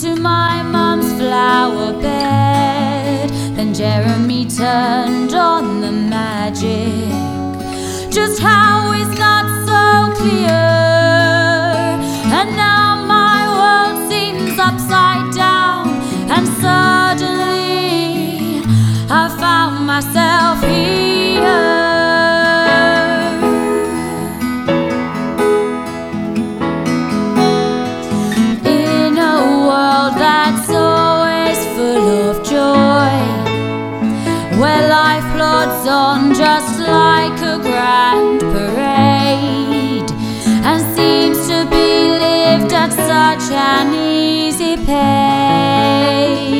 to my mum's flower bed. Then Jeremy turned on the magic. Just how is not so clear. And now my world seems upside down, and suddenly I found myself here. In a world that's always full of joy, where life plods on just like a grand parade, and seems to be lived at such an easy pace.